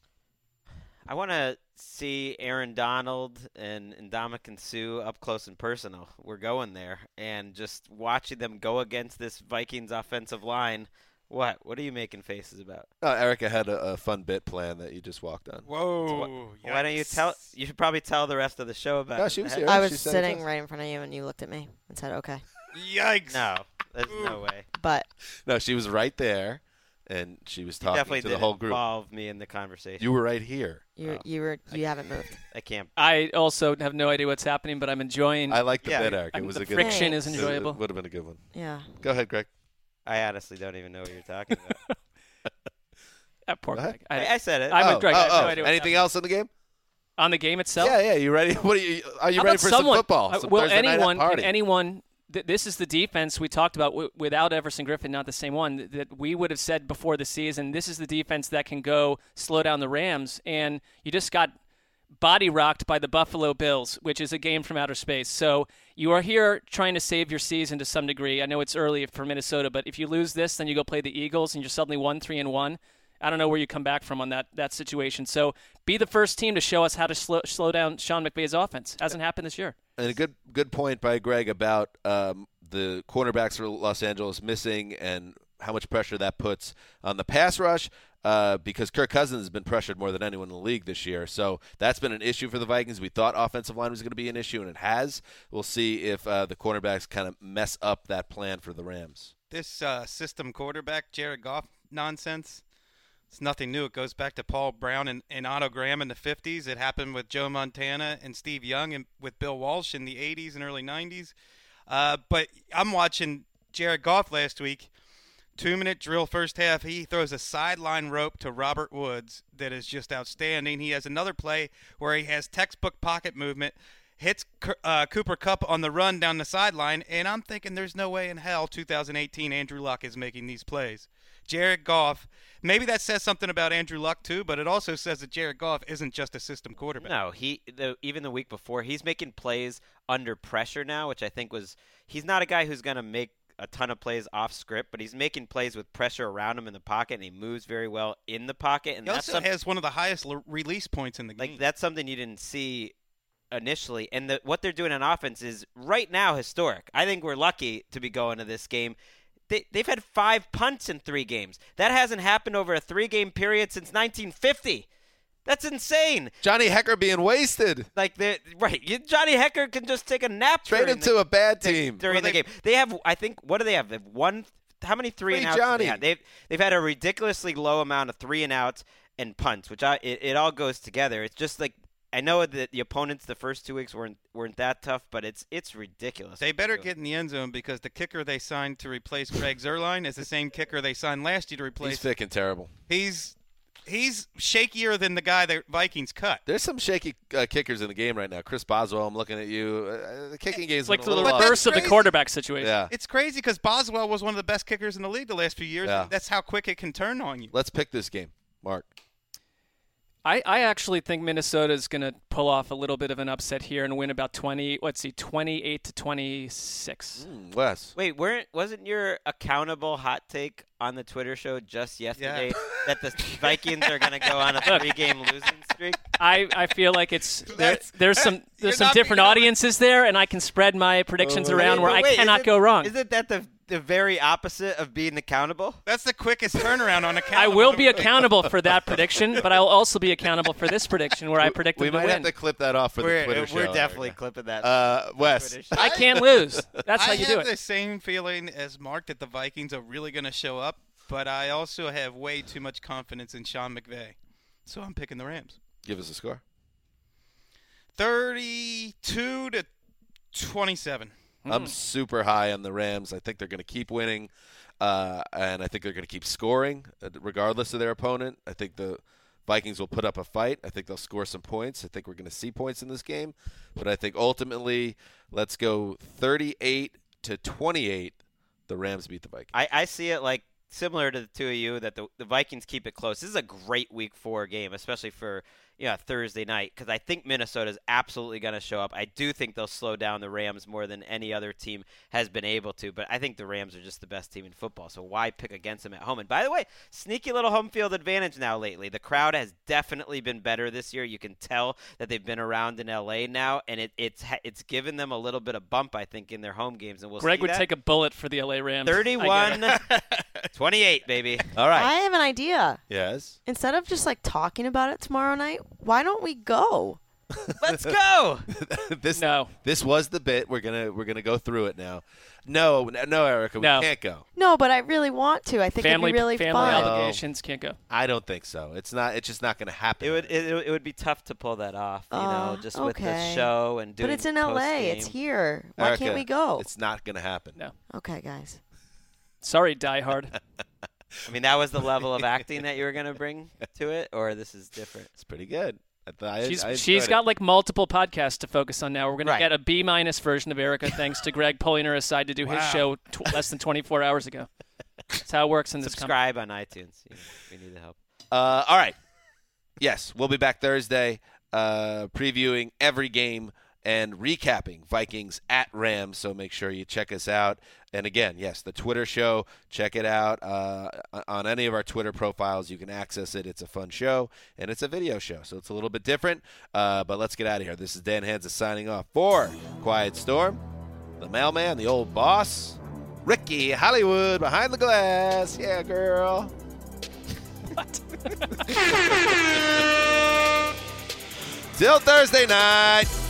I want to see Aaron Donald and Ndamukong Suh up close and personal. We're going there. And just watching them go against this Vikings offensive line. What? What are you making faces about? Uh, Erica had a, a fun bit plan that you just walked on. Whoa. Why don't you tell? You should probably tell the rest of the show about No, it. she was That- here. I was She said it sitting was- right in front of you, and you looked at me and said, okay. Yikes. No, there's no way. But No, she was right there, and she was You talking definitely to did the whole group. involve me in the conversation. You were right here. you you were you haven't moved. I can't. I also have no idea what's happening, but I'm enjoying. I like the Yeah, bit, Eric. It I'm- was the a good friction one. is Thanks. enjoyable. It would have been a good one. Yeah. Go ahead, Greg. I honestly don't even know what you're talking about. That poor Go ahead. Greg. I, I, I said it. I'm oh, with Greg. oh, I have no oh. idea what's Anything happening. else in the game? On the game itself? Yeah, yeah. You ready? What are you? Are you How ready about for someone, some football? uh, Some will Thursday night anyone, party? can anyone, th- this is the defense we talked about w- without Everson Griffin, not the same one, th- that we would have said before the season, this is the defense that can go slow down the Rams. And you just got body rocked by the Buffalo Bills, which is a game from outer space. So you are here trying to save your season to some degree. I know it's early for Minnesota, but if you lose this, then you go play the Eagles and you're suddenly one, three, and one. I don't know where you come back from on that that situation. So be the first team to show us how to slow, slow down Sean McVay's offense. Hasn't happened this year. And a good good point by Greg about um, the cornerbacks for Los Angeles missing and how much pressure that puts on the pass rush. Uh, because Kirk Cousins has been pressured more than anyone in the league this year. So that's been an issue for the Vikings. We thought offensive line was going to be an issue, and it has. We'll see if uh, the cornerbacks kind of mess up that plan for the Rams. This uh, system quarterback, Jared Goff nonsense, it's nothing new. It goes back to Paul Brown and, and Otto Graham in the fifties. It happened with Joe Montana and Steve Young and with Bill Walsh in the eighties and early nineties. Uh, but I'm watching Jared Goff last week. Two-minute drill first half. He throws a sideline rope to Robert Woods that is just outstanding. He has another play where he has textbook pocket movement, hits uh, Cooper Kupp on the run down the sideline, and I'm thinking there's no way in hell two thousand eighteen Andrew Luck is making these plays. Jared Goff, maybe that says something about Andrew Luck too, but it also says that Jared Goff isn't just a system quarterback. No, he the, even the week before, he's making plays under pressure now, which I think was – he's not a guy who's going to make – a ton of plays off script, but he's making plays with pressure around him in the pocket, and he moves very well in the pocket. And he that's also has one of the highest l- release points in the game. Like that's something you didn't see initially. And the, what they're doing on offense is right now historic. I think we're lucky to be going to this game. They, they've had five punts in three games. That hasn't happened over a three-game period since nineteen fifty. That's insane. Johnny Hekker being wasted. Like the right, you, Johnny Hekker can just take a nap. Trade him the, to a bad team during well, the they, game. They have, I think, what do they have? They have one. How many three, three and outs? Johnny. They have? They've they've had a ridiculously low amount of three and outs and punts, which I it, it all goes together. It's just like I know that the opponents the first two weeks weren't weren't that tough, but it's it's ridiculous. They better get in the end zone because the kicker they signed to replace Greg Zuerlein is the same kicker they signed last year to replace. He's thick and terrible. He's. He's shakier than the guy the Vikings cut. There's some shaky uh, kickers in the game right now. Chris Boswell, I'm looking at you. Uh, the kicking game is like a the little reverse of the quarterback situation. Yeah. It's crazy because Boswell was one of the best kickers in the league the last few years. Yeah. And that's how quick it can turn on you. Let's pick this game, Mark. I, I actually think Minnesota is going to pull off a little bit of an upset here and win about twenty. Let's see, twenty-eight to twenty-six. Mm, Wes. Wait, weren't wasn't your accountable hot take on the Twitter show just yesterday yeah. that the Vikings are going to go on a three-game losing streak? I, I feel like it's there, there's some there's You're some different audiences there, and I can spread my predictions Oh, around wait, where but I wait, cannot isn't- go wrong. Isn't that the the very opposite of being accountable? That's the quickest turnaround on I accountable. will be accountable for that prediction, but I'll also be accountable for this prediction where I predicted We them might to have win. to clip that off for We're, the Twitter uh, show. we're definitely clipping that. Uh, Wes. Twitter show. I can't lose. That's how I you have do it. the same feeling as Mark that the Vikings are really going to show up, but I also have way too much confidence in Sean McVay. So I'm picking the Rams. Give us a score. thirty-two to twenty-seven. I'm super high on the Rams. I think they're going to keep winning, uh, and I think they're going to keep scoring uh, regardless of their opponent. I think the Vikings will put up a fight. I think they'll score some points. I think we're going to see points in this game. But I think ultimately, let's go thirty-eight to twenty-eight. The Rams beat the Vikings. I, I see it like similar to the two of you that the, the Vikings keep it close. This is a great week four game, especially for yeah Thursday night, because I think Minnesota is absolutely going to show up. I do think they'll slow down the Rams more than any other team has been able to, but I think the Rams are just the best team in football, so why pick against them at home? And by the way, sneaky little home field advantage now lately. The crowd has definitely been better this year. You can tell that they've been around in L A now, and it, it's it's given them a little bit of bump, I think, in their home games. And we'll Greg see would that. take a bullet for the L A Rams. thirty-one twenty-eight, baby. All right. I have an idea. Yes. Instead of just like talking about it tomorrow night, why don't we go? Let's go. this No. This was the bit. We're gonna we're gonna go through it now. No, no, Erica, we No. can't go. No, but I really want to. I think Family, it'd be really family fun. obligations can't go. I don't think so. It's not. It's just not going to happen. It would it, it would be tough to pull that off, you Uh, know, just with the okay. show and doing But it's in L A. post-game. It's here. Why Erica, can't we go? It's not going to happen. No. Okay, guys. Sorry, Die Hard. I mean, that was the level of acting that you were going to bring to it, or this is different? It's pretty good. I, th- I, She's I she's enjoyed got it. like multiple podcasts to focus on now. We're going Right. to get a B minus version of Erica thanks to Greg pulling her aside to do his Wow. show tw- less than twenty-four hours ago. That's how it works in this company. Subscribe on iTunes. You know, we need the help. Uh, all right. Yes, we'll be back Thursday, uh, previewing every game and recapping Vikings at Rams. So make sure you check us out. And again, yes, the Twitter show, check it out. Uh, on any of our Twitter profiles, you can access it. It's a fun show, and it's a video show, so it's a little bit different. Uh, but let's get out of here. This is Dan Hansa signing off for Quiet Storm, the mailman, the old boss, Ricky Hollywood behind the glass. Yeah, girl. What? Till Thursday night.